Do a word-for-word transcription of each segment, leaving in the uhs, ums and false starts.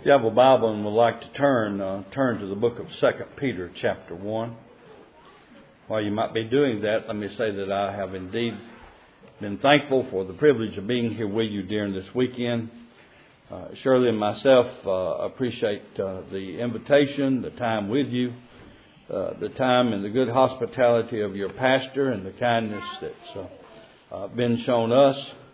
you have a Bible and would like to turn, uh, turn to the book of Second Peter chapter one. While you might be doing that, let me say that I have indeed been thankful for the privilege of being here with you during this weekend. Uh, Shirley and myself uh, appreciate uh, the invitation, the time with you, uh, the time and the good hospitality of your pastor and the kindness that's uh, uh, been shown us.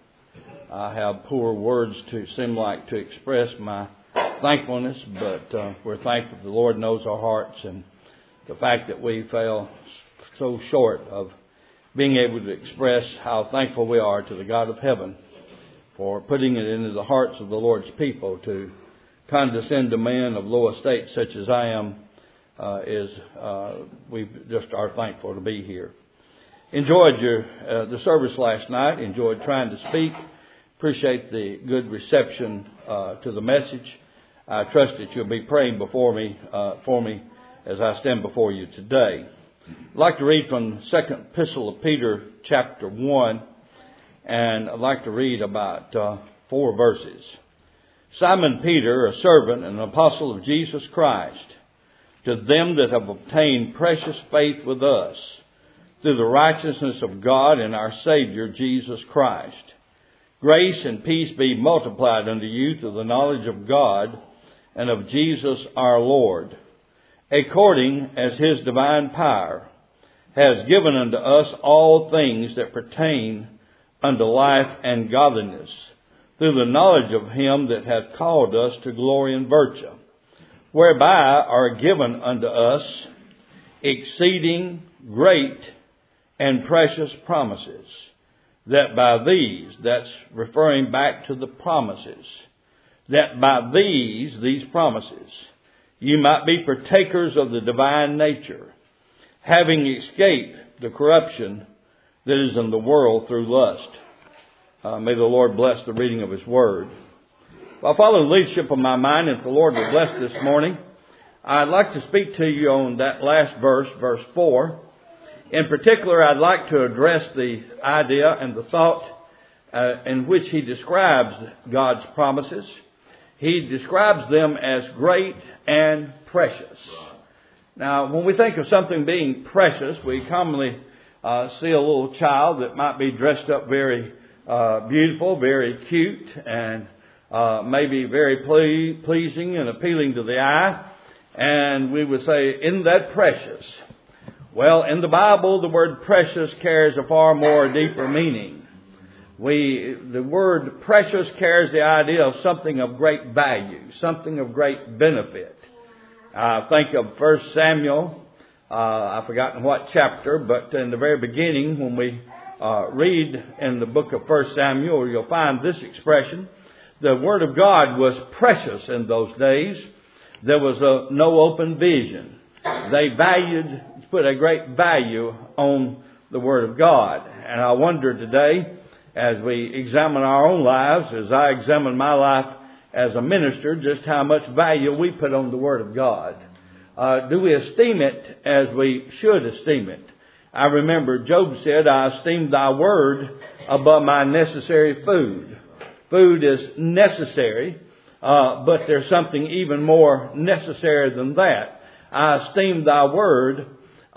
I have poor words to seem like to express my thankfulness, but uh, we're thankful the Lord knows our hearts, and the fact that we fell so short of being able to express how thankful we are to the God of heaven for putting it into the hearts of the Lord's people to condescend to men of low estate such as I am, uh, is uh, we just are thankful to be here. Enjoyed your uh, the service last night. Enjoyed trying to speak. Appreciate the good reception uh, to the message. I trust that you'll be praying before me uh, for me as I stand before you today. I'd like to read from the second epistle of Peter, chapter one, and I'd like to read about uh, four verses. Simon Peter, a servant and an apostle of Jesus Christ, to them that have obtained precious faith with us, through the righteousness of God and our Savior Jesus Christ. Grace and peace be multiplied unto you through the knowledge of God and of Jesus our Lord, according as His divine power has given unto us all things that pertain unto life and godliness, through the knowledge of Him that hath called us to glory and virtue, whereby are given unto us exceeding great and precious promises, that by these, that's referring back to the promises, that by these, these promises, you might be partakers of the divine nature, having escaped the corruption that is in the world through lust. Uh, may the Lord bless the reading of His Word. If I follow the leadership of my mind, if the Lord will bless this morning, I'd like to speak to you on that last verse, verse four. In particular, I'd like to address the idea and the thought uh, in which he describes God's promises. He describes them as great and precious. Now, when we think of something being precious, we commonly uh, see a little child that might be dressed up very uh, beautiful, very cute, and uh, maybe very ple- pleasing and appealing to the eye. And we would say, isn't that precious? Well, in the Bible, the word precious carries a far more deeper meaning. We, the word precious carries the idea of something of great value, something of great benefit. I think of First Samuel, uh, I've forgotten what chapter, but in the very beginning, when we uh, read in the book of First Samuel, you'll find this expression. The Word of God was precious in those days. There was a, no open vision. They valued, put a great value on the Word of God. And I wonder today, as we examine our own lives, as I examine my life as a minister, just how much value we put on the Word of God. Uh, do we esteem it as we should esteem it? I remember Job said, I esteem thy word above my necessary food. Food is necessary, uh, but there's something even more necessary than that. I esteem thy word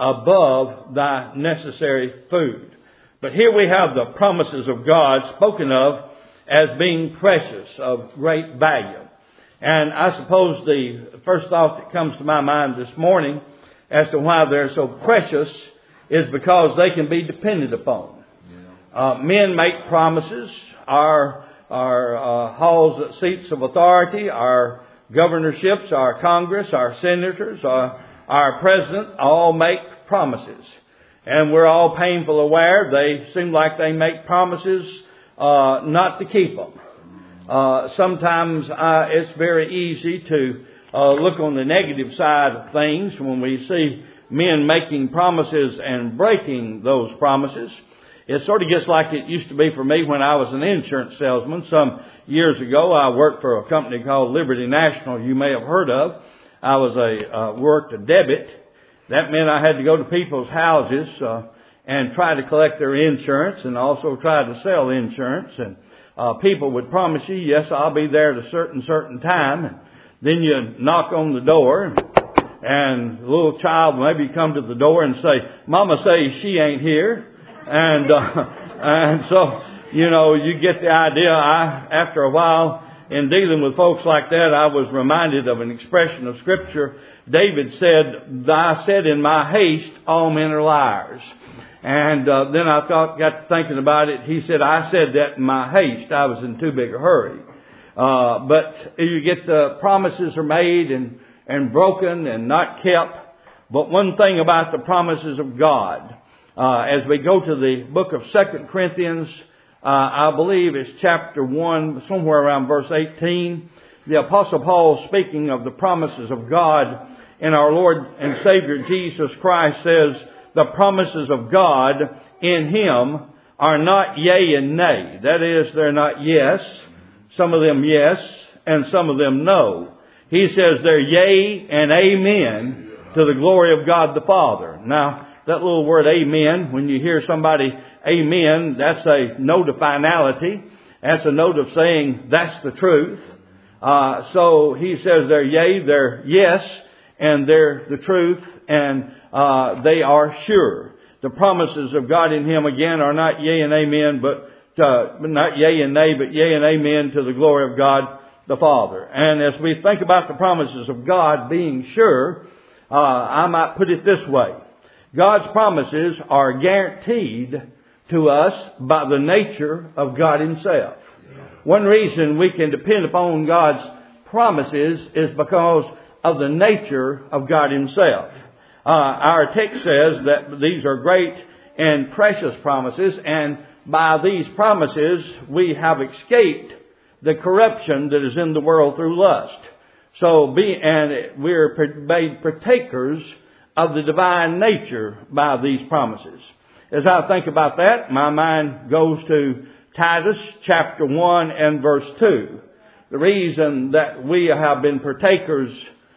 above thy necessary food. But here we have the promises of God spoken of as being precious, of great value. And I suppose the first thought that comes to my mind this morning as to why they're so precious is because they can be depended upon. Uh, men make promises. Our, our uh, halls, seats of authority, our governorships, our Congress, our senators, our, our president all make promises. And we're all painful aware they seem like they make promises uh, not to keep them. Uh, sometimes uh, it's very easy to uh, look on the negative side of things when we see men making promises and breaking those promises. It sort of gets like it used to be for me when I was an insurance salesman. Some years ago, I worked for a company called Liberty National you may have heard of. I was a uh, worked a debit. That meant I had to go to people's houses uh, and try to collect their insurance and also try to sell insurance. And uh, people would promise you, yes, I'll be there at a certain, certain time. And Then you knock on the door, and the little child maybe come to the door and say, Mama says she ain't here. And, uh, and so, you know, you get the idea. I, after a while, in dealing with folks like that, I was reminded of an expression of Scripture. David said, I said in my haste, all men are liars. And uh, then I thought, got to thinking about it. He said, I said that in my haste. I was in too big a hurry. Uh, but you get the promises are made and, and broken and not kept. But one thing about the promises of God, uh, as we go to the book of Second Corinthians, uh, I believe it's chapter one, somewhere around verse eighteen, the Apostle Paul, speaking of the promises of God in our Lord and Savior Jesus Christ, says, the promises of God in Him are not yea and nay. That is, they're not yes. Some of them yes, and some of them no. He says they're yea and amen to the glory of God the Father. Now, that little word amen, when you hear somebody amen, that's a note of finality. That's a note of saying that's the truth. Uh, so he says they're yea, they're yes, and they're the truth, and uh, they are sure. The promises of God in Him, again, are not yea and amen, but uh, not yea and nay, but yea and amen to the glory of God the Father. And as we think about the promises of God being sure, uh, I might put it this way. God's promises are guaranteed to us by the nature of God Himself. One reason we can depend upon God's promises is because of the nature of God Himself. Uh, our text says that these are great and precious promises, and by these promises we have escaped the corruption that is in the world through lust. So, be, and we're made partakers of the divine nature by these promises. As I think about that, my mind goes to Titus chapter one and verse two. The reason that we have been partakers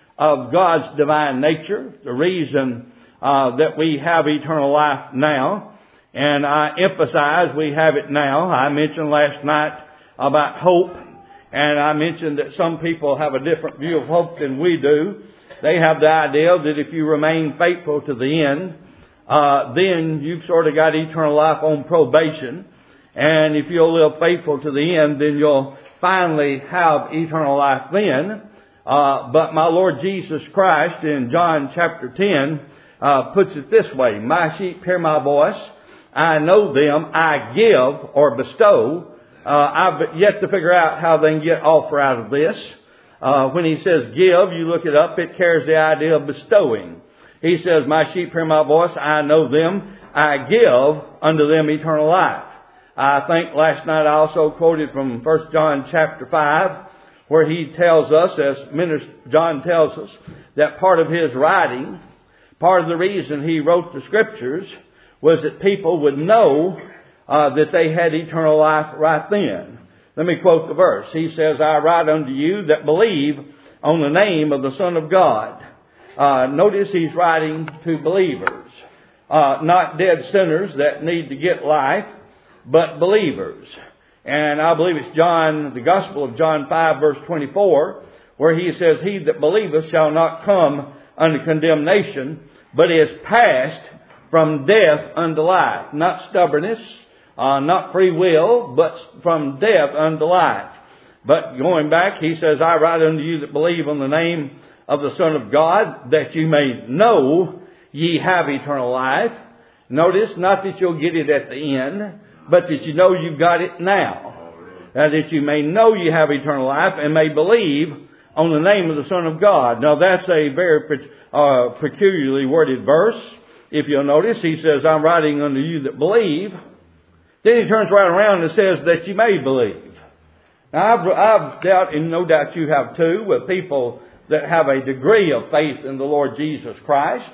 of God's divine nature, the reason uh, that we have eternal life now, and I emphasize we have it now. I mentioned last night about hope, and I mentioned that some people have a different view of hope than we do. They have the idea that if you remain faithful to the end, uh, then you've sort of got eternal life on probation. And if you'll live faithful to the end, then you'll finally have eternal life then. Uh, but my Lord Jesus Christ in John chapter ten uh, puts it this way. My sheep hear my voice. I know them. I give or bestow. Uh, I've yet to figure out how they can get offer out of this. Uh, when he says give, you look it up, it carries the idea of bestowing. He says, my sheep hear my voice. I know them. I give unto them eternal life. I think last night I also quoted from First John chapter five, where he tells us, as Minister John tells us, that part of his writing, part of the reason he wrote the Scriptures was that people would know uh, that they had eternal life right then. Let me quote the verse. He says, I write unto you that believe on the name of the Son of God. Uh, notice he's writing to believers, uh, not dead sinners that need to get life, but believers. And I believe it's John, the Gospel of John five, verse twenty-four, where he says, he that believeth shall not come unto condemnation, but is passed from death unto life. Not stubbornness, uh, not free will, but from death unto life. But going back, he says, I write unto you that believe on the name of the Son of God, that you may know ye have eternal life. Notice, not that you'll get it at the end, but that you know you've got it now. Uh, that you may know you have eternal life and may believe on the name of the Son of God. Now that's a very uh, peculiarly worded verse. If you'll notice, he says, I'm writing unto you that believe. Then he turns right around and says that you may believe. Now I've, I've doubt, and no doubt you have too, with people that have a degree of faith in the Lord Jesus Christ.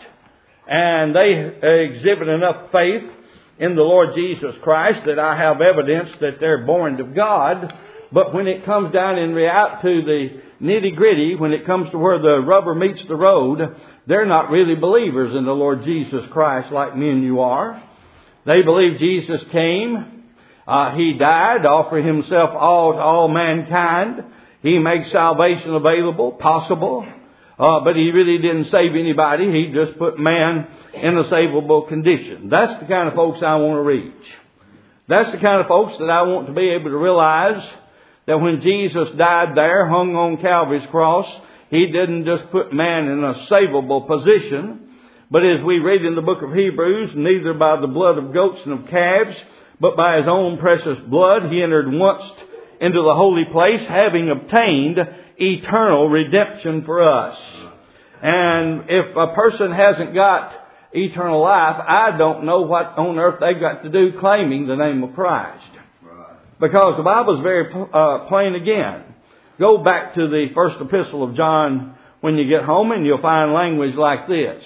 And they exhibit enough faith in the Lord Jesus Christ that I have evidence that they're born of God. But when it comes down in reality to the nitty gritty, when it comes to where the rubber meets the road, they're not really believers in the Lord Jesus Christ like me and you are. They believe Jesus came. Uh, he died, offering Himself all to all mankind. He makes salvation available, possible, uh, but He really didn't save anybody. He just put man in a savable condition. That's the kind of folks I want to reach. That's the kind of folks that I want to be able to realize that when Jesus died there, hung on Calvary's cross, He didn't just put man in a savable position, but as we read in the book of Hebrews, neither by the blood of goats and of calves, but by His own precious blood, He entered once into the holy place, having obtained eternal redemption for us. And if a person hasn't got eternal life, I don't know what on earth they've got to do claiming the name of Christ. Because the Bible is very uh, plain again. Go back to the first epistle of John when you get home, and you'll find language like this.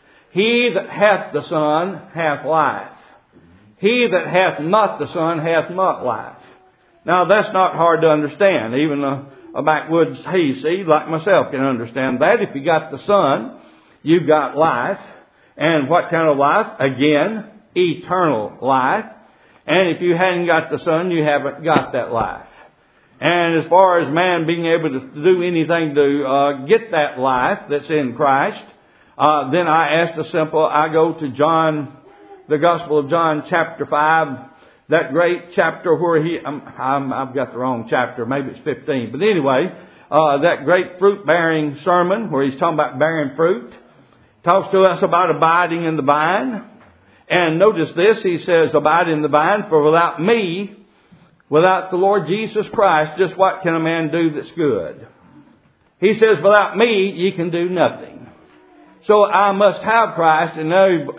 He that hath the Son hath life. He that hath not the Son hath not life. Now that's not hard to understand. Even a, a backwoods hayseed like myself can understand that. If you got the Son, you've got life. And what kind of life? Again, eternal life. And if you hadn't got the Son, you haven't got that life. And as far as man being able to do anything to uh, get that life that's in Christ, uh, then I ask the simple, I go to John, the Gospel of John chapter five, that great chapter where he, I'm, I'm, I've got the wrong chapter, maybe it's fifteen. But anyway, uh, that great fruit-bearing sermon where he's talking about bearing fruit, talks to us about abiding in the vine. And notice this, he says, abide in the vine, for without me, without the Lord Jesus Christ, just what can a man do that's good? He says, without me, you can do nothing. So I must have Christ in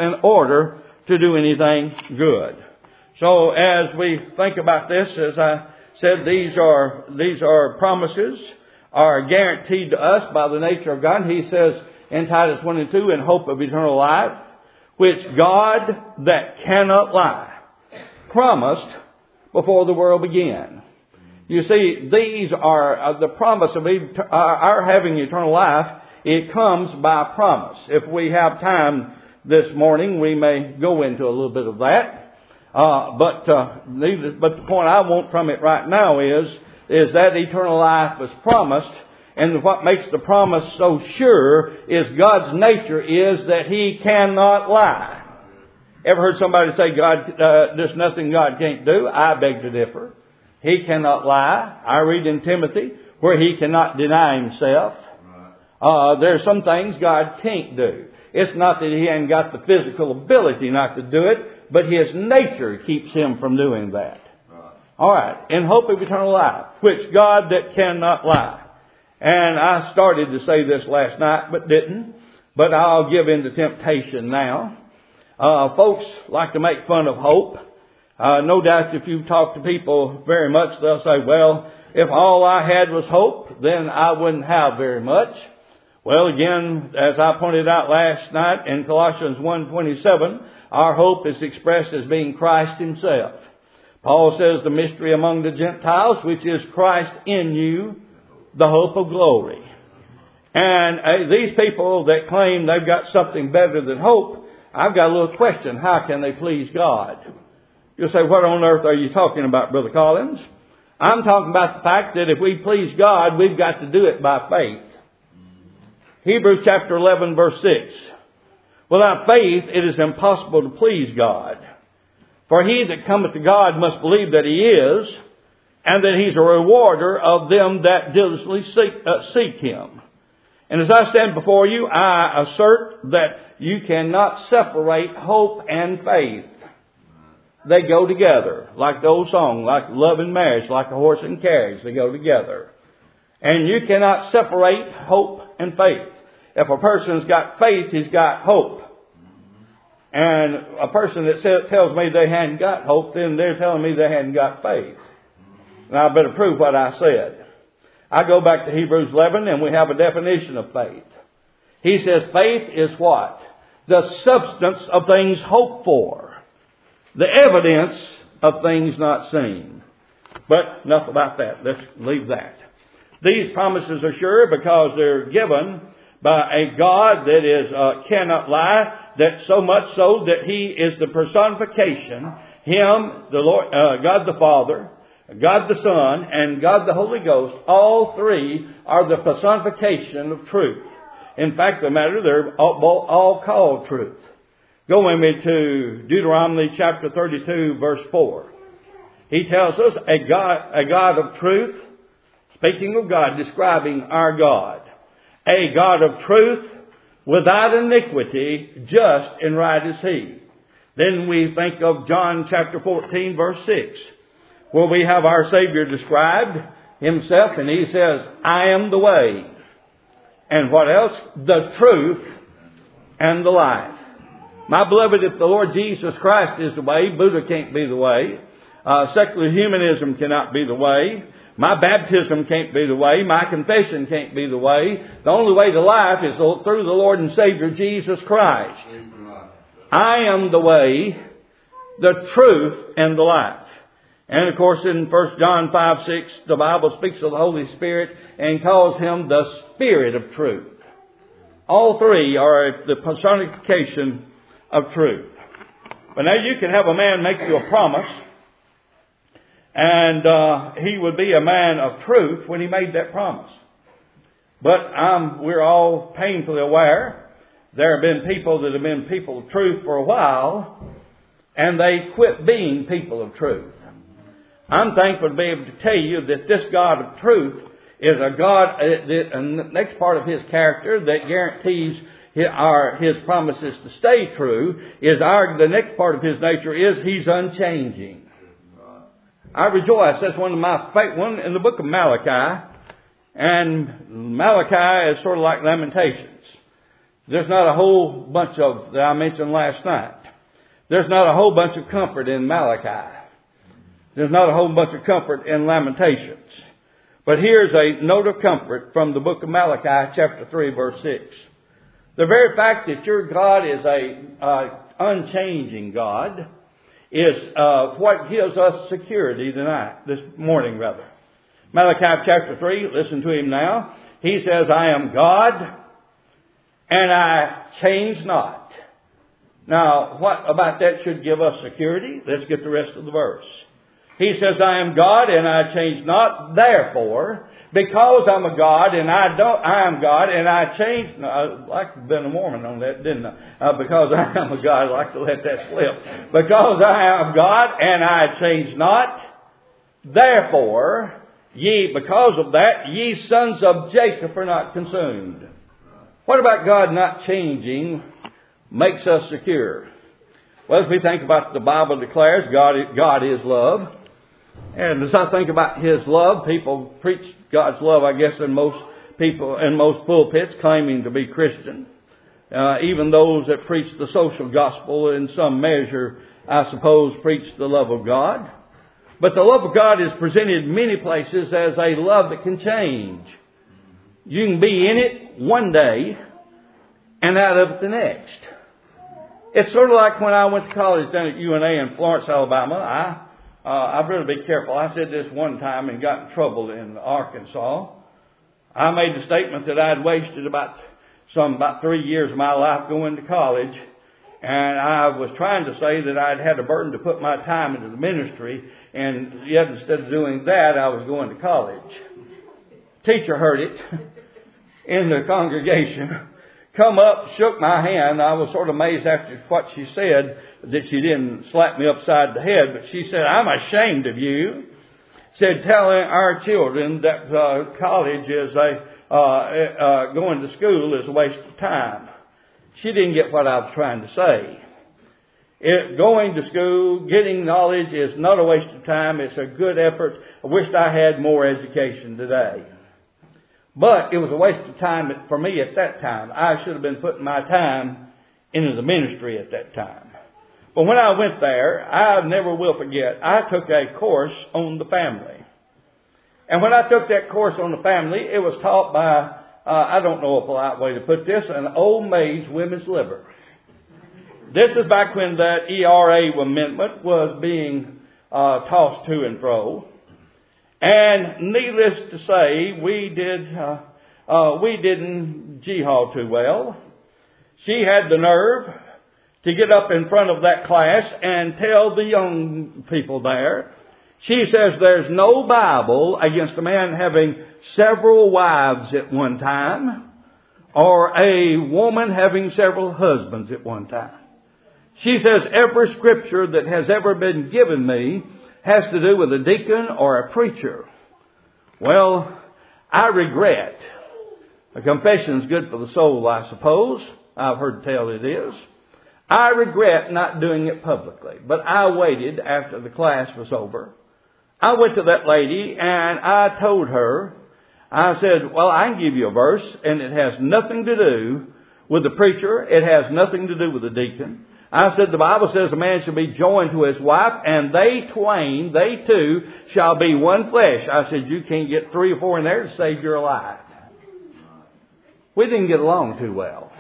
order to do anything good. So as we think about this, as I said, these are, these are promises, are guaranteed to us by the nature of God. He says in Titus one and two, in hope of eternal life, which God that cannot lie promised before the world began. You see, these are uh, the promise of et- uh, our having eternal life. It comes by promise. If we have time this morning, we may go into a little bit of that. Uh, but uh, neither, but the point I want from it right now is is that eternal life was promised, and what makes the promise so sure is God's nature is that He cannot lie. Ever heard somebody say, God, uh, there's nothing God can't do? I beg to differ. He cannot lie. I read in Timothy where He cannot deny Himself. Uh, there's some things God can't do. It's not that He hasn't got the physical ability not to do it, but His nature keeps Him from doing that. All right. In hope of eternal life, which God that cannot lie. And I started to say this last night, but didn't. But I'll give in to temptation now. Uh, folks like to make fun of hope. Uh, no doubt if you talk to people very much, they'll say, well, if all I had was hope, then I wouldn't have very much. Well, again, as I pointed out last night in Colossians one twenty-seven, our hope is expressed as being Christ Himself. Paul says the mystery among the Gentiles, which is Christ in you, the hope of glory. And uh, these people that claim they've got something better than hope, I've got a little question. How can they please God? You'll say, what on earth are you talking about, Brother Collins? I'm talking about the fact that if we please God, we've got to do it by faith. Hebrews chapter eleven verse six. Without faith it is impossible to please God. For he that cometh to God must believe that He is, and that He's a rewarder of them that diligently seek, uh, seek Him. And as I stand before you, I assert that you cannot separate hope and faith. They go together, like the old song, like love and marriage, like a horse and carriage. They go together. And you cannot separate hope and faith. If a person's got faith, he's got hope. And a person that says, tells me they hadn't got hope, then they're telling me they hadn't got faith. And I better prove what I said. I go back to Hebrews eleven and we have a definition of faith. He says faith is what? The substance of things hoped for. The evidence of things not seen. But enough about that. Let's leave that. These promises are sure because they're given by a God that is uh, cannot lie, that so much so that He is the personification, Him, the Lord, uh, God the Father, God the Son, and God the Holy Ghost, all three are the personification of truth. In fact, the matter, they're all, all called truth. Go with me to Deuteronomy chapter thirty-two, verse four. He tells us a God, a God of truth, speaking of God, describing our God. A God of truth, without iniquity, just and right is He. Then we think of John chapter fourteen, verse six, where we have our Savior described Himself, and He says, I am the way. And what else? The truth and the life. My beloved, if the Lord Jesus Christ is the way, Buddha can't be the way. Uh, secular humanism cannot be the way. My baptism can't be the way. My confession can't be the way. The only way to life is through the Lord and Savior Jesus Christ. I am the way, the truth, and the life. And of course in First John five six, the Bible speaks of the Holy Spirit and calls Him the Spirit of truth. All three are the personification of truth. But now you can have a man make you a promise, and uh, he would be a man of truth when he made that promise. But um, we're all painfully aware there have been people that have been people of truth for a while, and they quit being people of truth. I'm thankful to be able to tell you that this God of truth is a God, uh, that, and the next part of His character that guarantees his, our, His promises to stay true is our, the next part of His nature is He's unchanging. I rejoice. That's one of my favorite, one in the book of Malachi. And Malachi is sort of like Lamentations. There's not a whole bunch of, that I mentioned last night. There's not a whole bunch of comfort in Malachi. There's not a whole bunch of comfort in Lamentations. But here's a note of comfort from the book of Malachi, chapter three, verse six. The very fact that your God is a uh, unchanging God is uh, what gives us security tonight, this morning rather. Malachi chapter three, listen to him now. He says, I am God, and I change not. Now, what about that should give us security? Let's get the rest of the verse. He says, I am God, and I change not. Therefore, because I'm a God, and I don't, I am God, and I change. No, I like to have been a Mormon on that, didn't I? Uh, because I am a God, I like to let that slip. Because I am God, and I change not. Therefore, ye, because of that, ye sons of Jacob are not consumed. What about God not changing makes us secure? Well, as we think about the Bible declares, God, God is love. And as I think about His love, people preach God's love, I guess, in most people, in most pulpits, claiming to be Christian. Uh, even those that preach the social gospel in some measure, I suppose, preach the love of God. But the love of God is presented in many places as a love that can change. You can be in it one day and out of it the next. It's sort of like when I went to college down at U N A in Florence, Alabama. I Uh, I've really be careful. I said this one time and got in trouble in Arkansas. I made the statement that I'd wasted about some about three years of my life going to college, and I was trying to say that I'd had a burden to put my time into the ministry, and yet instead of doing that, I was going to college. Teacher heard it in the congregation. Come up, shook my hand. I was sort of amazed after what she said that she didn't slap me upside the head, but she said, I'm ashamed of you. Said, telling our children that uh, college is a, uh, uh, going to school is a waste of time. She didn't get what I was trying to say. It, going to school, getting knowledge is not a waste of time. It's a good effort. I wished I had more education today. But it was a waste of time for me at that time. I should have been putting my time into the ministry at that time. But when I went there, I never will forget, I took a course on the family. And when I took that course on the family, it was taught by, uh, I don't know a polite way to put this, an old maid's women's liver. This is back when that E R A amendment was being uh, tossed to and fro. And needless to say, we did uh, uh, we didn't jihad too well. She had the nerve to get up in front of that class and tell the young people there, She says there's no Bible against a man having several wives at one time or a woman having several husbands at one time. She says every scripture that has ever been given me has to do with a deacon or a preacher. Well, I regret. A confession is good for the soul, I suppose. I've heard tell it is. I regret not doing it publicly. But I waited after the class was over. I went to that lady and I told her, I said, well, I can give you a verse and it has nothing to do with the preacher. It has nothing to do with the deacon. I said, the Bible says a man shall be joined to his wife, and they twain, they two, shall be one flesh. I said, you can't get three or four in there to save your life. We didn't get along too well.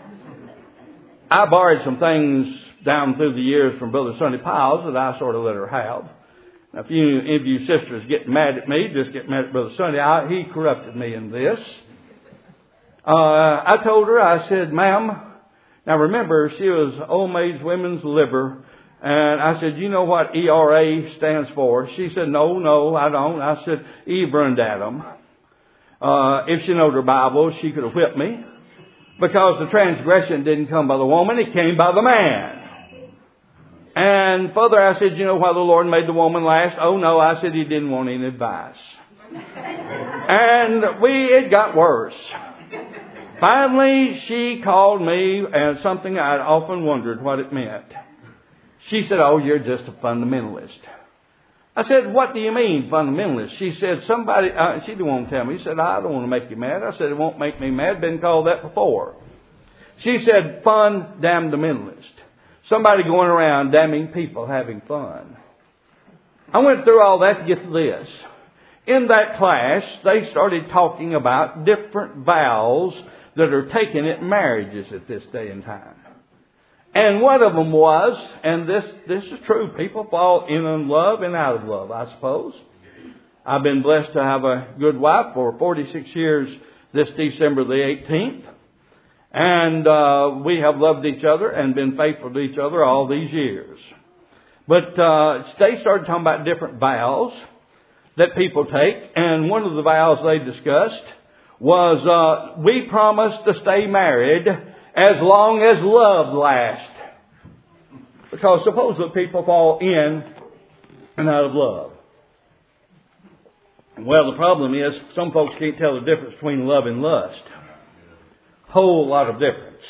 I borrowed some things down through the years from Brother Sonny Piles that I sort of let her have. Now, if you, if you sisters get mad at me, just get mad at Brother Sonny. I, he corrupted me in this. Uh, I told her, I said, ma'am, now remember, she was Old Maid's Women's Liver. And I said, you know what E R A stands for? She said, no, no, I don't. I said, Eve burned Adam. Uh, if she knowed her Bible, she could have whipped me. Because the transgression didn't come by the woman, it came by the man. And further, I said, you know why the Lord made the woman last? Oh, no, I said he didn't want any advice. And we, it got worse. Finally, she called me, and something I'd often wondered what it meant. She said, oh, you're just a fundamentalist. I said, what do you mean, fundamentalist? She said, somebody, uh, she didn't want to tell me. She said, I don't want to make you mad. I said, it won't make me mad. Been called that before. She said, fun-damnamentalist. Somebody going around damning people having fun. I went through all that to get to this. In that class, they started talking about different vows that are taken at marriages at this day and time. And one of them was, and this, this is true, people fall in love and out of love, I suppose. I've been blessed to have a good wife for forty-six years this December the eighteenth. And uh, we have loved each other and been faithful to each other all these years. But uh, they started talking about different vows that people take. And one of the vows they discussed was, uh, we promise to stay married as long as love lasts. Because supposedly people fall in and out of love. Well, the problem is some folks can't tell the difference between love and lust. Whole lot of difference.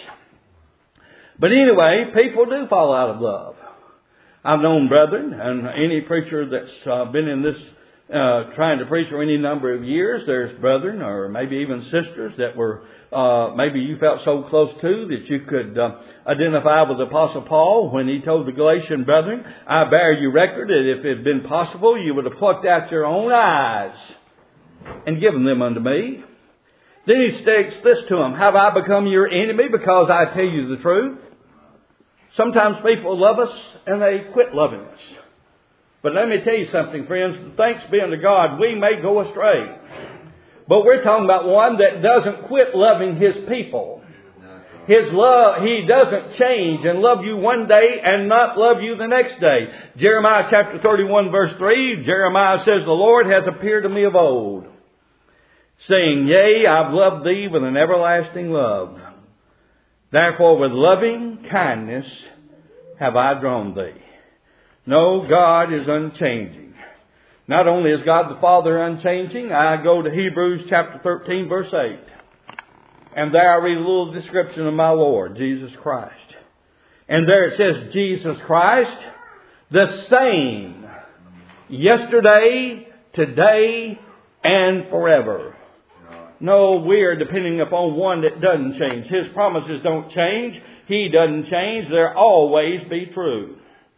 But anyway, people do fall out of love. I've known brethren, and any preacher that's uh, been in this Uh, trying to preach for any number of years, there's brethren or maybe even sisters that were, uh, maybe you felt so close to that you could uh, identify with the Apostle Paul when he told the Galatian brethren, I bear you record that if it had been possible, you would have plucked out your own eyes and given them unto me. Then he states this to them, have I become your enemy because I tell you the truth? Sometimes people love us and they quit loving us. But let me tell you something, friends. Thanks be unto God, we may go astray. But we're talking about one that doesn't quit loving His people. His love, He doesn't change and love you one day and not love you the next day. Jeremiah chapter thirty-one verse three, Jeremiah says, the Lord hath appeared to me of old, saying, yea, I've loved thee with an everlasting love. Therefore with loving kindness have I drawn thee. No, God is unchanging. Not only is God the Father unchanging, I go to Hebrews chapter thirteen verse eight. And there I read a little description of my Lord, Jesus Christ. And there it says, Jesus Christ, the same, yesterday, today, and forever. No, we are depending upon one that doesn't change. His promises don't change. He doesn't change. They'll always be true.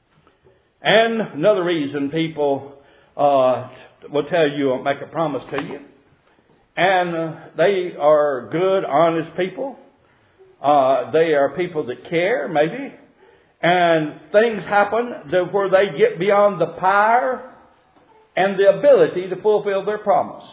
And another reason people uh, will tell you or make a promise to you. And uh, they are good, honest people. Uh, they are people that care, maybe. And things happen that where they get beyond the power and the ability to fulfill their promise.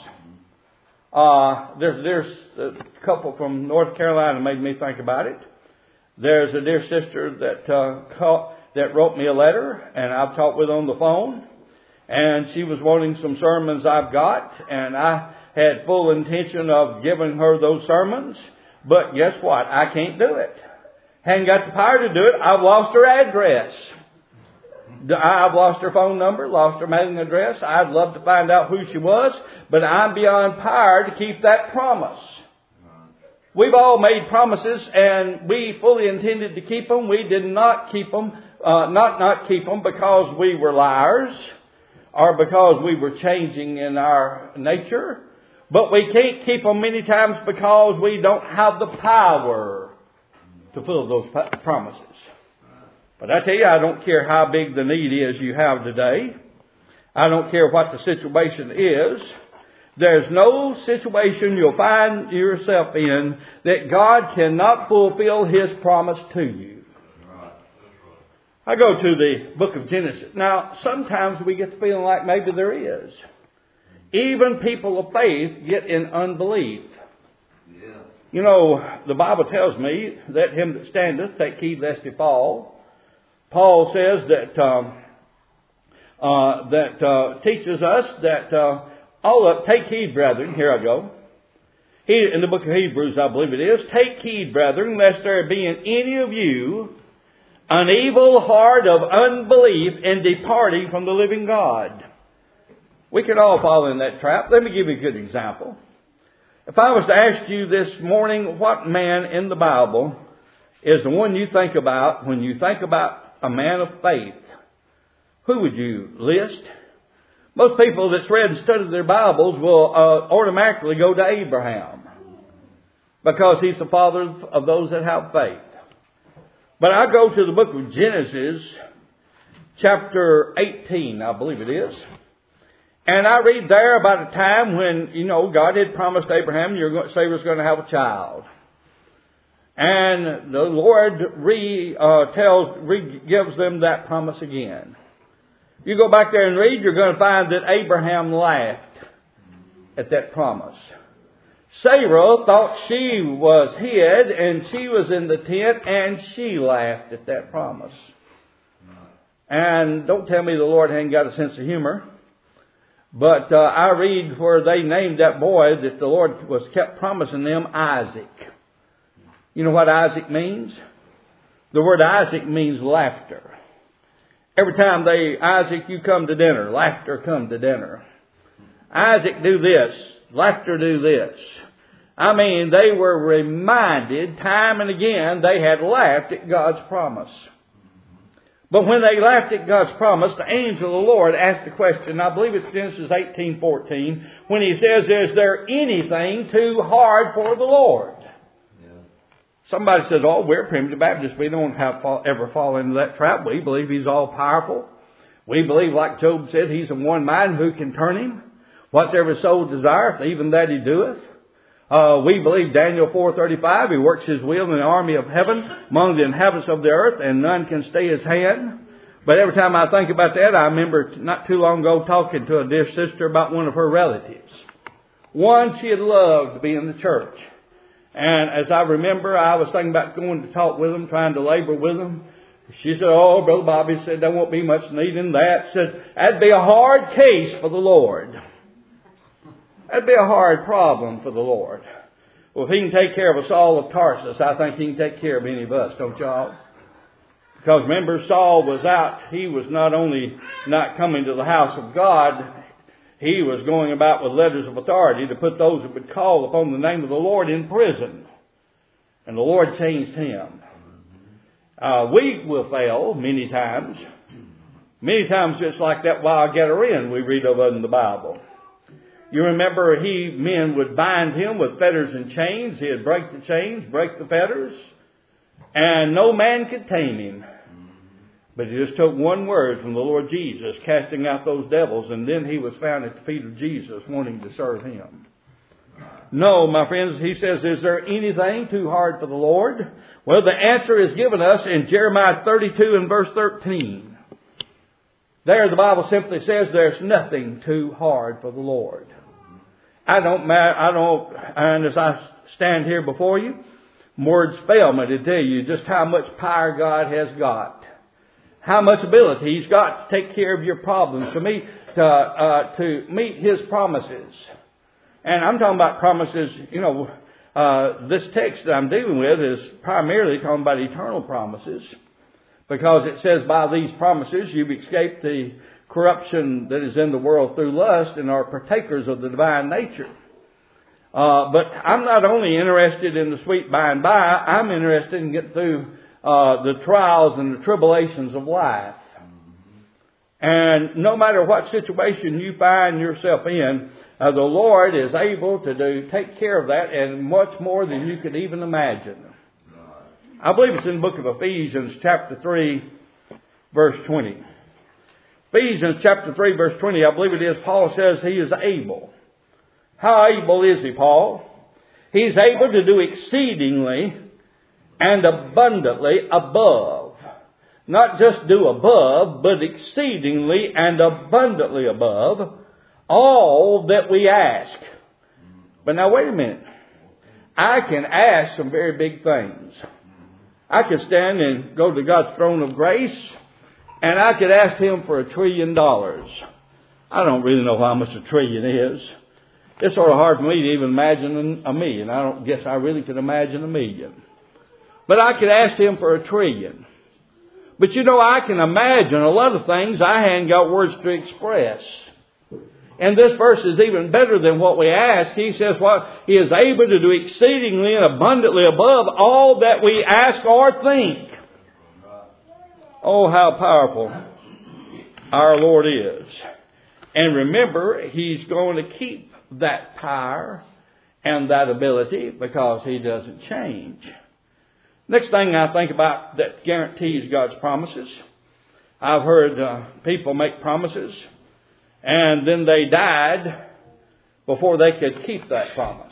Uh, there's, there's a couple from North Carolina made me think about it. There's a dear sister that uh, called, that wrote me a letter, and I've talked with her on the phone. and she was wanting some sermons I've got, and I had full intention of giving her those sermons. But guess what? I can't do it. Hadn't got the power to do it. I've lost her address. I've lost her phone number, lost her mailing address. I'd love to find out who she was, but I'm beyond power to keep that promise. We've all made promises, and we fully intended to keep them. We did not keep them, uh, not not keep them because we were liars or because we were changing in our nature. But we can't keep them many times because we don't have the power to fulfill those promises. But I tell you, I don't care how big the need is you have today. I don't care what the situation is. There's no situation you'll find yourself in that God cannot fulfill His promise to you. I go to the book of Genesis. Now, sometimes we get the feeling like maybe there is. Even people of faith get in unbelief. Yeah. You know, the Bible tells me that him that standeth, take heed lest he fall. Paul says that um, uh, that uh, teaches us that uh, all of, take heed, brethren. Here I go. He, in the book of Hebrews, I believe it is. Take heed, brethren, lest there be in any of you an evil heart of unbelief in departing from the living God. We can all fall in that trap. Let me give you a good example. If I was to ask you this morning, what man in the Bible is the one you think about when you think about a man of faith, who would you list? Most people that's read and studied their Bibles will uh, automatically go to Abraham because he's the father of those that have faith. But I go to the book of Genesis, chapter eighteen, I believe it is. And I read there about a time when, you know, God had promised Abraham, you're going, Sarah's going to have a child. And the Lord re, uh, tells, re, gives them that promise again. You go back there and read, you're going to find that Abraham laughed at that promise. Sarah thought she was hid and she was in the tent and she laughed at that promise. And don't tell me the Lord hadn't got a sense of humor. But uh, I read where they named that boy that the Lord was kept promising them Isaac. You know what Isaac means? The word Isaac means laughter. Every time they, Isaac, you come to dinner, laughter come to dinner. Isaac, do this, laughter do this. I mean, they were reminded time and again they had laughed at God's promise. But when they laughed at God's promise, the angel of the Lord asked the question, I believe it's Genesis eighteen fourteen, when he says, is there anything too hard for the Lord? Yeah. Somebody says, oh, we're Primitive Baptists. We don't have fall, ever fall into that trap. We believe He's all powerful. We believe, like Job said, He's in one mind. Who can turn Him? Whatsoever his soul desireth, even that He doeth. Uh, we believe Daniel four thirty-five, He works His will in the army of heaven among the inhabitants of the earth, and none can stay His hand. But every time I think about that, I remember not too long ago talking to a dear sister about one of her relatives. One she had loved to be in the church. And as I remember, I was thinking about going to talk with them, trying to labor with them. She said, oh, Brother Bobby said, there won't be much need in that. Said, that'd be a hard case for the Lord. That'd be a hard problem for the Lord. Well, if He can take care of a Saul of Tarsus, I think He can take care of any of us, don't y'all? Because remember, Saul was out. He was not only not coming to the house of God, he was going about with letters of authority to put those that would call upon the name of the Lord in prison. And the Lord changed him. Uh, we will fail many times. Many times just like that wild Gadarene we read of in the Bible. You remember he, men would bind him with fetters and chains. He'd break the chains, break the fetters, and no man could tame him. But it just took one word from the Lord Jesus, casting out those devils, and then he was found at the feet of Jesus, wanting to serve Him. No, my friends, he says, is there anything too hard for the Lord? Well, the answer is given us in Jeremiah thirty-two and verse thirteen. There the Bible simply says there's nothing too hard for the Lord. I don't matter, I don't, and as I stand here before you, words fail me to tell you just how much power God has got. how much ability He's got to take care of your problems, to meet, to, uh, to meet His promises. And I'm talking about promises, you know, uh, this text that I'm dealing with is primarily talking about eternal promises. Because it says by these promises you've escaped the corruption that is in the world through lust and are partakers of the divine nature. Uh, but I'm not only interested in the sweet by and by, I'm interested in getting through uh, the trials and the tribulations of life. And no matter what situation you find yourself in, uh, the Lord is able to do take care of that and much more than you could even imagine. I believe it's in the book of Ephesians chapter three, verse twenty. Ephesians chapter three, verse twenty, I believe it is, Paul says He is able. How able is He, Paul? He's able to do exceedingly and abundantly above. Not just do above, but exceedingly and abundantly above all that we ask. But now wait a minute. I can ask some very big things. I could stand and go to God's throne of grace, and I could ask Him for a trillion dollars. I don't really know how much a trillion is. It's sort of hard for me to even imagine a million. I don't guess I really could imagine a million. But I could ask Him for a trillion. But you know, I can imagine a lot of things I haven't got words to express. And this verse is even better than what we ask. He says what He is able to do exceedingly and abundantly above all that we ask or think. Oh, how powerful our Lord is. And remember, He's going to keep that power and that ability because He doesn't change. Next thing I think about that guarantees God's promises. I've heard uh, people make promises and then they died before they could keep that promise.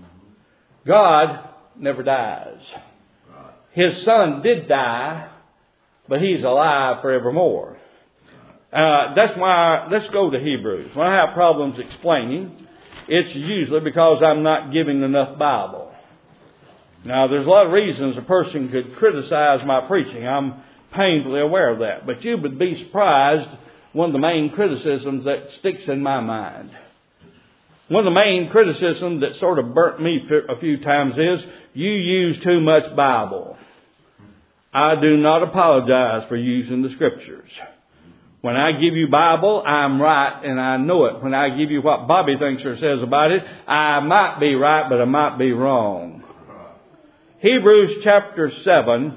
God never dies. His Son did die, but He's alive forevermore. Uh, that's why, let's go to Hebrews. When I have problems explaining, it's usually because I'm not giving enough Bible. Now, there's a lot of reasons a person could criticize my preaching. I'm painfully aware of that. But you would be surprised, one of the main criticisms that sticks in my mind. One of the main criticisms that sort of burnt me a few times is, you use too much Bible. I do not apologize for using the Scriptures. When I give you Bible, I'm right and I know it. When I give you what Bobby thinks or says about it, I might be right, but I might be wrong. Hebrews chapter seven,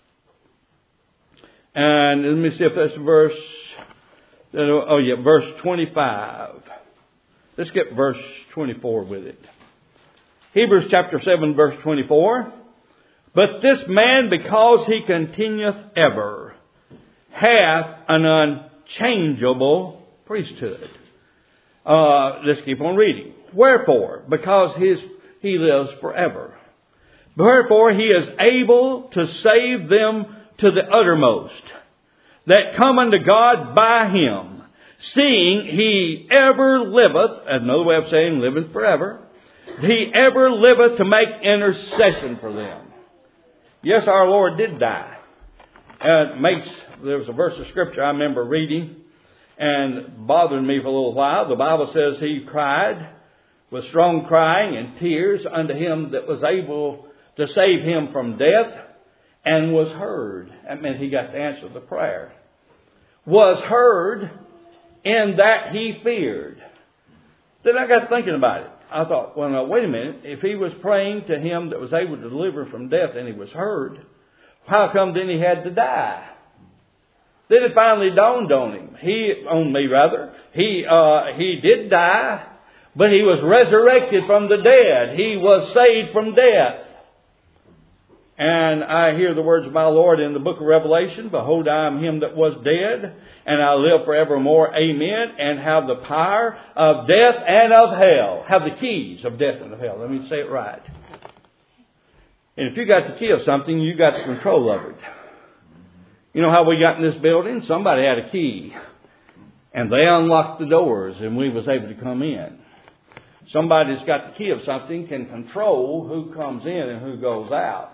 and let me see if that's verse, oh yeah, verse twenty-five. Let's get verse twenty-four with it. Hebrews chapter seven, verse twenty-four. But this man, because he continueth ever, hath an unchangeable priesthood. Uh, let's keep on reading. Wherefore, because his he lives forever. Wherefore he is able to save them to the uttermost, that come unto God by Him, seeing He ever liveth, another way of saying liveth forever, He ever liveth to make intercession for them. Yes, our Lord did die. Uh, it makes, there was a verse of Scripture I remember reading and bothered me for a little while. The Bible says He cried with strong crying and tears unto Him that was able to save him from death, and was heard. That meant he got to answer the prayer. Was heard in that he feared. Then I got thinking about it. I thought, well, now, wait a minute. If he was praying to Him that was able to deliver from death and he was heard, how come then he had to die? Then it finally dawned on him. He, on me rather. He, uh, he did die, but he was resurrected from the dead. He was saved from death. And I hear the words of my Lord in the book of Revelation, behold, I am Him that was dead, and I live forevermore, amen, and have the power of death and of hell. Have the keys of death and of hell. Let me say it right. And if you got the key of something, you got the control of it. You know how we got in this building? Somebody had a key. And they unlocked the doors, and we was able to come in. Somebody that's got the key of something can control who comes in and who goes out.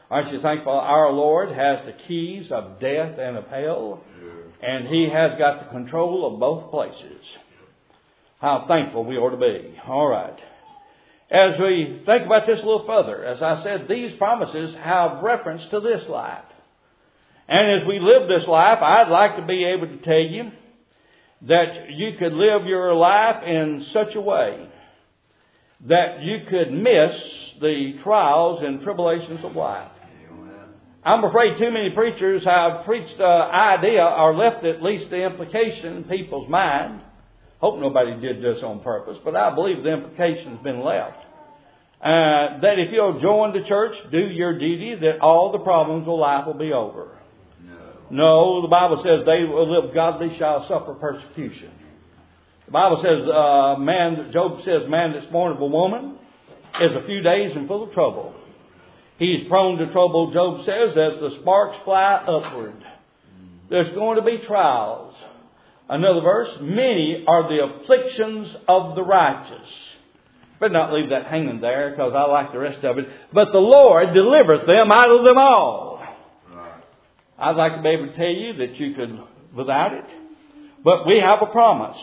Aren't you thankful our Lord has the keys of death and of hell? And He has got the control of both places. How thankful we ought to be. All right. As we think about this a little further, as I said, these promises have reference to this life. And as we live this life, I'd like to be able to tell you that you could live your life in such a way that you could miss the trials and tribulations of life. I'm afraid too many preachers have preached the idea or left at least the implication in people's mind. Hope nobody did this on purpose, but I believe the implication's been left. Uh, that if you'll join the church, do your duty, that all the problems of life will be over. No, the Bible says they will live godly shall suffer persecution. The Bible says, uh, man, Job says, man that's born of a woman is a few days and full of trouble. He's prone to trouble, Job says, as the sparks fly upward. There's going to be trials. Another verse, many are the afflictions of the righteous. Better not leave that hanging there because I like the rest of it. But the Lord delivereth them out of them all. I'd like to be able to tell you that you could without it. But we have a promise.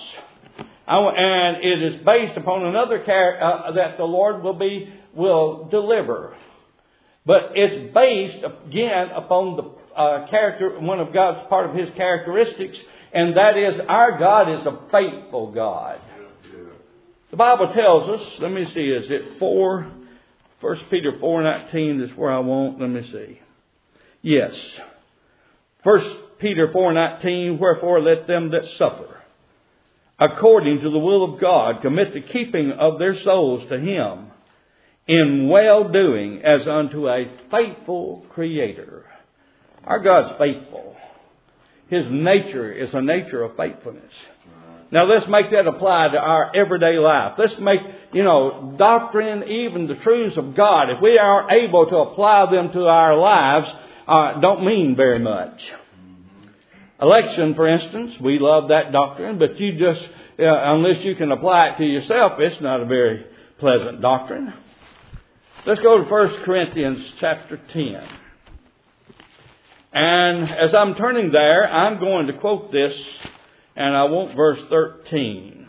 And it is based upon another character uh, that the Lord will be will deliver. But it's based again upon the uh, character, one of God's part of His characteristics, and that is our God is a faithful God. The Bible tells us, let me see, is it four, First Peter four nineteen is where I want, let me see. Yes. First Peter four nineteen, wherefore let them that suffer, according to the will of God, commit the keeping of their souls to Him, in well-doing as unto a faithful Creator. Our God's faithful. His nature is a nature of faithfulness. Now let's make that apply to our everyday life. Let's make, you know, doctrine, even the truths of God, if we are able to apply them to our lives, Uh, don't mean very much. Election, for instance, we love that doctrine, but you just, uh, unless you can apply it to yourself, it's not a very pleasant doctrine. Let's go to First Corinthians chapter ten. And as I'm turning there, I'm going to quote this, and I want verse thirteen.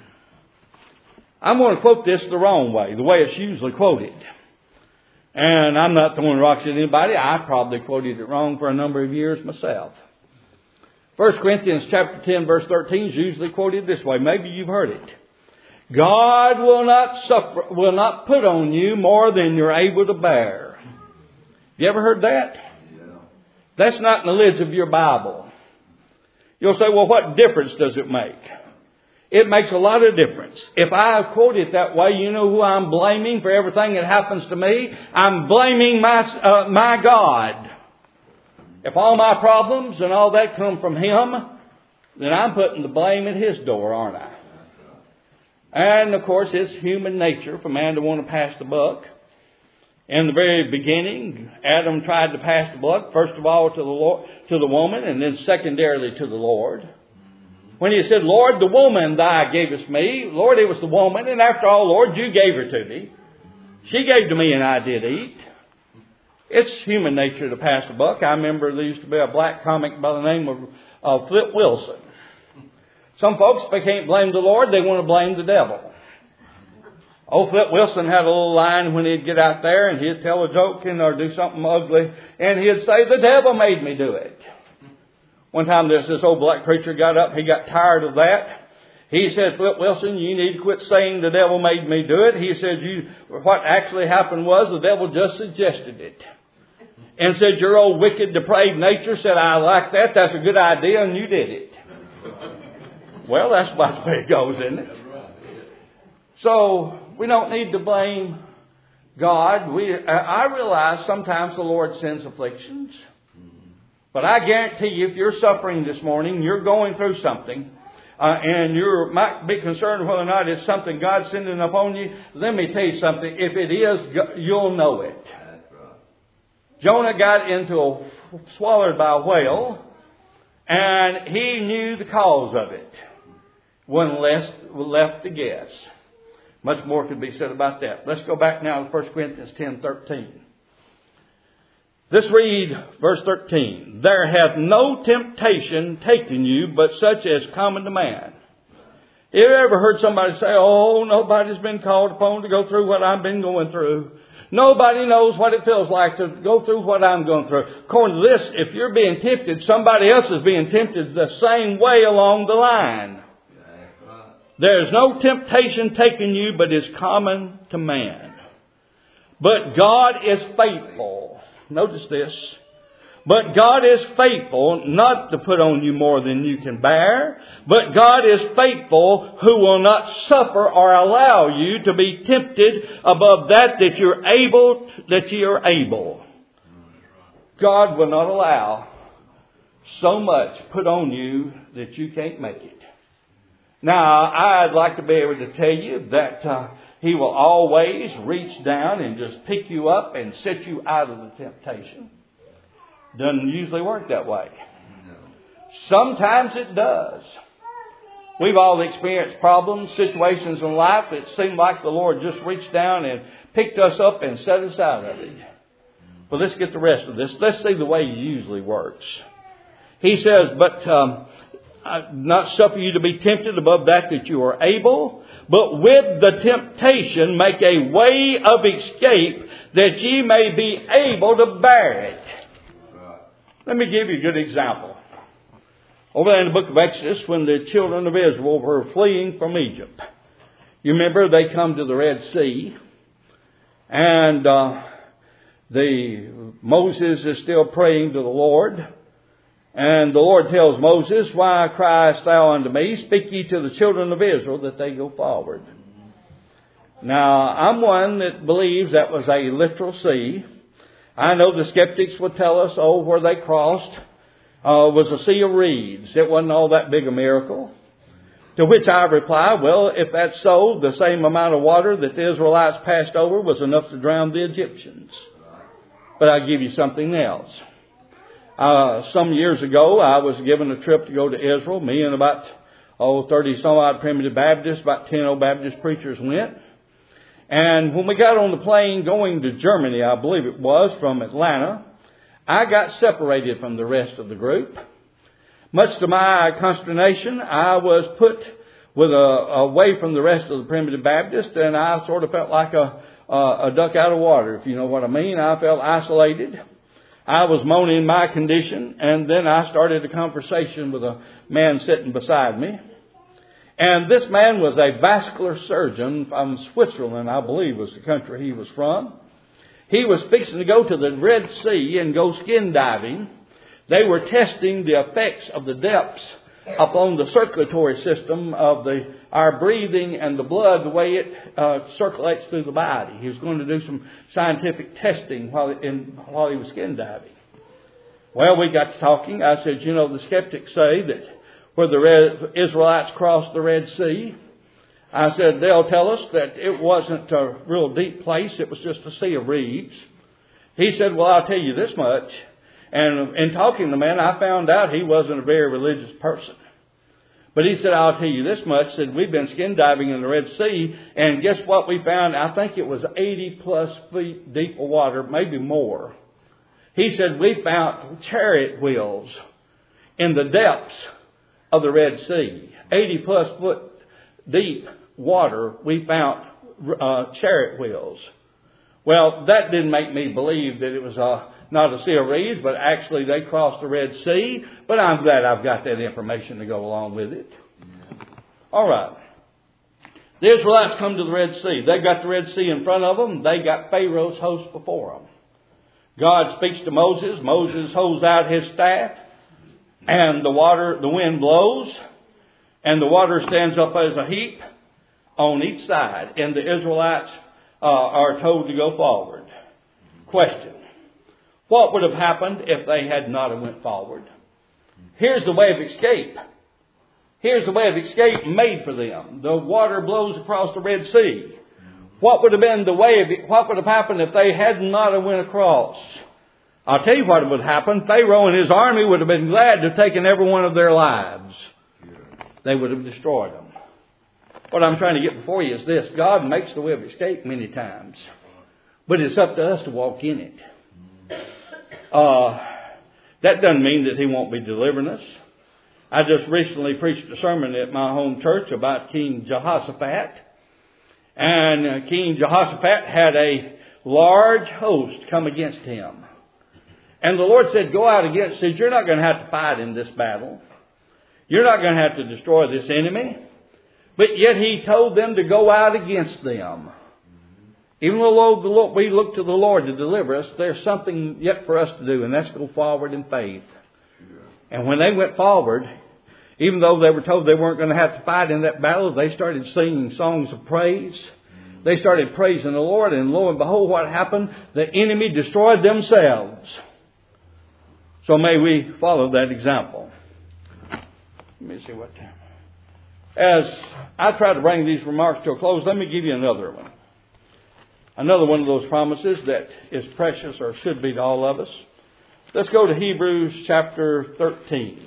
I'm going to quote this the wrong way, the way it's usually quoted. And I'm not throwing rocks at anybody. I probably quoted it wrong for a number of years myself. First Corinthians chapter ten verse thirteen is usually quoted this way. Maybe you've heard it. God will not suffer, will not put on you more than you're able to bear. You ever heard that? Yeah. That's not in the lids of your Bible. You'll say, well, what difference does it make? It makes a lot of difference. If I quote it that way, you know who I'm blaming for everything that happens to me? I'm blaming my uh, my God. If all my problems and all that come from Him, then I'm putting the blame at His door, aren't I? And of course, it's human nature for man to want to pass the buck. In the very beginning, Adam tried to pass the buck, first of all to the Lord, to the woman, and then secondarily to the Lord. When he said, Lord, the woman thou gavest me, Lord, it was the woman, and after all, Lord, you gave her to me. She gave to me and I did eat. It's human nature to pass the buck. I remember there used to be a black comic by the name of uh, Flip Wilson. Some folks, if they can't blame the Lord, they want to blame the devil. Old Flip Wilson had a little line when he'd get out there and he'd tell a joke and or do something ugly, and he'd say, the devil made me do it. One time this, this old black preacher got up, he got tired of that. He said, Flip Wilson, you need to quit saying the devil made me do it. He said, you, what actually happened was the devil just suggested it. And said, your old wicked, depraved nature said, I like that, that's a good idea, and you did it. Well, that's about the way it goes, isn't it? So, we don't need to blame God. We, I realize sometimes the Lord sends afflictions. But I guarantee you, if you're suffering this morning, you're going through something, uh, and you might be concerned whether or not it's something God's sending upon you, let me tell you something. If it is, you'll know it. Jonah got into a, swallowed by a whale, and he knew the cause of it. One less left to guess. Much more could be said about that. Let's go back now to First Corinthians ten thirteen. Let's read verse thirteen. There hath no temptation taken you but such as common to man. You ever heard somebody say, oh, nobody's been called upon to go through what I've been going through. Nobody knows what it feels like to go through what I'm going through. According to this, if you're being tempted, somebody else is being tempted the same way along the line. There is no temptation taken you but is common to man. But God is faithful. Notice this. But God is faithful not to put on you more than you can bear. But God is faithful who will not suffer or allow you to be tempted above that that you're able, that you're able. God will not allow so much put on you that you can't make it. Now, I'd like to be able to tell you that uh, He will always reach down and just pick you up and set you out of the temptation. Doesn't usually work that way. Sometimes it does. We've all experienced problems, situations in life that seem like the Lord just reached down and picked us up and set us out of it. But let's get the rest of this. Let's see the way He usually works. He says, but um, not suffer you to be tempted above that that you are able, but with the temptation make a way of escape that ye may be able to bear it. Let me give you a good example. Over there in the book of Exodus, when the children of Israel were fleeing from Egypt, you remember they come to the Red Sea, and uh, the Moses is still praying to the Lord, and the Lord tells Moses, why criest thou unto me? Speak ye to the children of Israel that they go forward. Now, I'm one that believes that was a literal sea. I know the skeptics would tell us, oh, where they crossed uh, was a sea of reeds. It wasn't all that big a miracle. To which I reply, well, if that's so, the same amount of water that the Israelites passed over was enough to drown the Egyptians. But I'll give you something else. Uh, some years ago, I was given a trip to go to Israel. Me and about, oh, thirty some odd primitive Baptists, about ten old Baptist preachers went. And when we got on the plane going to Germany, I believe it was, from Atlanta, I got separated from the rest of the group. Much to my consternation, I was put with a, away from the rest of the primitive Baptists, and I sort of felt like a, a, a duck out of water, if you know what I mean. I felt isolated. I was moaning my condition, and then I started a conversation with a man sitting beside me. And this man was a vascular surgeon from Switzerland, I believe was the country he was from. He was fixing to go to the Red Sea and go skin diving. They were testing the effects of the depths upon the circulatory system of the our breathing and the blood, the way it uh, circulates through the body. He was going to do some scientific testing while, in, while he was skin diving. Well, we got to talking. I said, you know, the skeptics say that where the Red, Israelites crossed the Red Sea, I said, they'll tell us that it wasn't a real deep place. It was just a sea of reeds. He said, well, I'll tell you this much. And in talking to the man, I found out he wasn't a very religious person. But he said, I'll tell you this much. Said, we've been skin diving in the Red Sea, and guess what we found? I think it was eighty plus feet deep of water, maybe more. He said, we found chariot wheels in the depths of the Red Sea. eighty plus foot deep water, we found uh, chariot wheels. Well, that didn't make me believe that it was a, not a sea of reeds, but actually they crossed the Red Sea. But I'm glad I've got that information to go along with it. All right. The Israelites come to the Red Sea. They've got the Red Sea in front of them. They got Pharaoh's host before them. God speaks to Moses. Moses holds out his staff. And the water, the wind blows, and the water stands up as a heap on each side. And the Israelites uh, are told to go forward. Question. What would have happened if they had not went forward? Here's the way of escape. Here's the way of escape made for them. The water blows across the Red Sea. What would have been the way of, what would have happened if they had not went across? I'll tell you what would happen. Pharaoh and his army would have been glad to have taken every one of their lives. They would have destroyed them. What I'm trying to get before you is this. God makes the way of escape many times. But it's up to us to walk in it. Uh, that doesn't mean that He won't be delivering us. I just recently preached a sermon at my home church about King Jehoshaphat. And uh, King Jehoshaphat had a large host come against him. And the Lord said, go out against, says, you're not going to have to fight in this battle. You're not going to have to destroy this enemy. But yet He told them to go out against them. Even though the Lord, we look to the Lord to deliver us, there's something yet for us to do, and that's go forward in faith. And when they went forward, even though they were told they weren't going to have to fight in that battle, they started singing songs of praise. They started praising the Lord, and lo and behold, what happened? The enemy destroyed themselves. So may we follow that example. Let me see what time. As I try to bring these remarks to a close, let me give you another one. Another one of those promises that is precious or should be to all of us. Let's go to Hebrews chapter thirteen.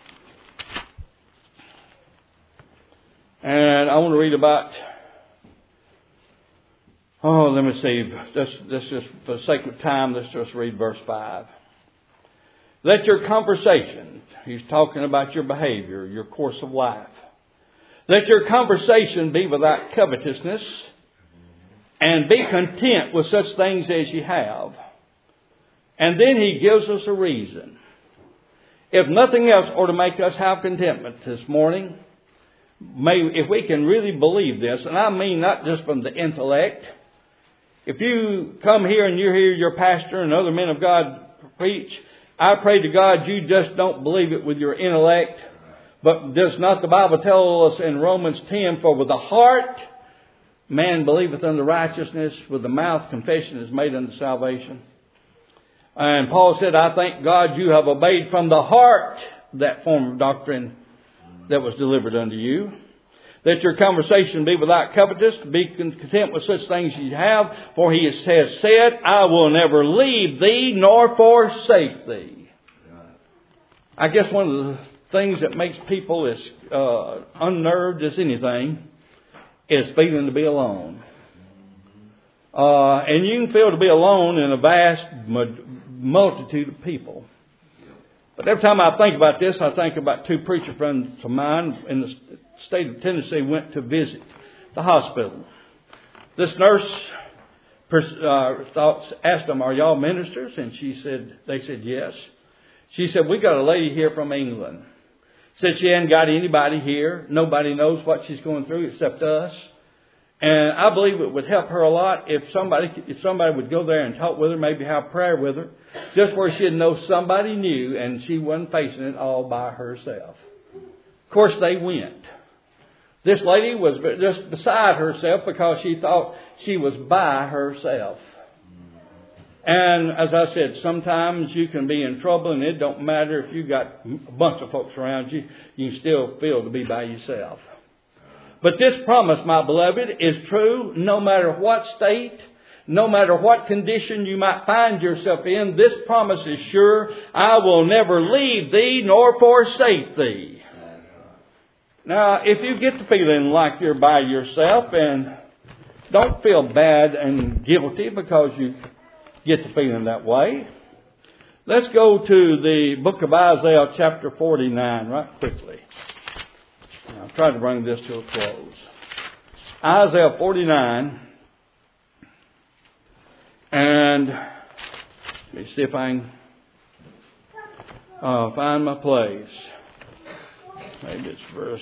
And I want to read about, oh, let me see, let's, let's just, for the sake of time, let's just read verse five. Let your conversation, he's talking about your behavior, your course of life. Let your conversation be without covetousness, and be content with such things as you have. And then he gives us a reason. If nothing else ought to make us have contentment this morning, may, if we can really believe this, and I mean not just from the intellect. If you come here and you hear your pastor and other men of God preach, I pray to God you just don't believe it with your intellect. But does not the Bible tell us in Romans ten, for with the heart man believeth unto righteousness, with the mouth confession is made unto salvation. And Paul said, I thank God you have obeyed from the heart that form of doctrine that was delivered unto you. That your conversation be without covetousness, be content with such things as you have, for he has said, I will never leave thee nor forsake thee. I guess one of the things that makes people as uh, unnerved as anything is feeling to be alone. Uh, and you can feel to be alone in a vast multitude of people. But every time I think about this, I think about two preacher friends of mine in the state of Tennessee went to visit the hospital. This nurse uh, thought, asked them, are y'all ministers? And she said, they said, yes. She said, we got a lady here from England. Said she hadn't got anybody here. Nobody knows what she's going through except us. And I believe it would help her a lot if somebody if somebody would go there and talk with her, maybe have prayer with her, just where she'd know somebody new and she wasn't facing it all by herself. Of course, they went. This lady was just beside herself because she thought she was by herself. And as I said, sometimes you can be in trouble and it don't matter if you got a bunch of folks around you, you still feel to be by yourself. But this promise, my beloved, is true no matter what state, no matter what condition you might find yourself in. This promise is sure. I will never leave thee nor forsake thee. Now, if you get the feeling like you're by yourself, and don't feel bad and guilty because you get the feeling that way. Let's go to the book of Isaiah chapter forty-nine right quickly. I'll try to bring this to a close. Isaiah forty-nine. And let me see if I can uh, find my place. Maybe it's verse...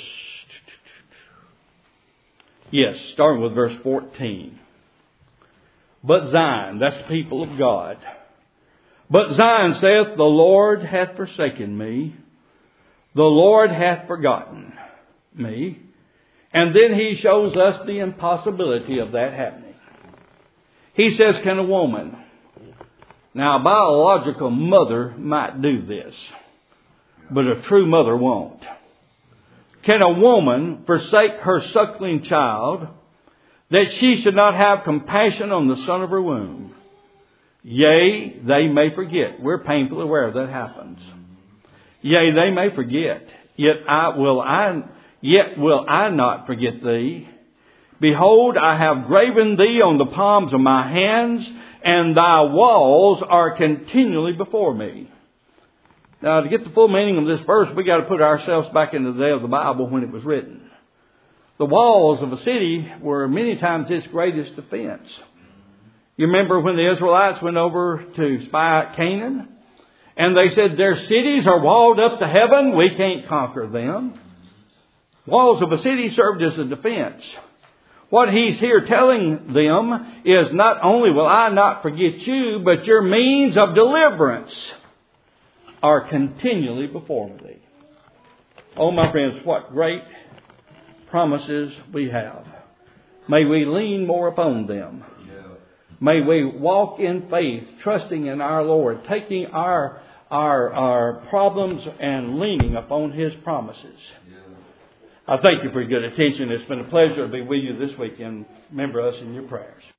Yes, starting with verse fourteen. But Zion, that's the people of God. But Zion saith, the Lord hath forsaken me. The Lord hath forgotten me. And then he shows us the impossibility of that happening. He says, can a woman, now a biological mother might do this, but a true mother won't. Can a woman forsake her suckling child, that she should not have compassion on the son of her womb? Yea, they may forget. We're painfully aware that happens. Yea, they may forget. Yet I will I yet will I not forget thee. Behold, I have graven thee on the palms of my hands, and thy walls are continually before me. Now, to get the full meaning of this verse, we got to put ourselves back into the day of the Bible when it was written. The walls of a city were many times its greatest defense. You remember when the Israelites went over to spy out Canaan? And they said, their cities are walled up to heaven. We can't conquer them. Walls of a city served as a defense. What he's here telling them is not only will I not forget you, but your means of deliverance are continually before me. Oh, my friends, what great promises we have. May we lean more upon them. May we walk in faith, trusting in our Lord, taking our our, our problems and leaning upon His promises. I thank you for your good attention. It's been a pleasure to be with you this weekend. Remember us in your prayers.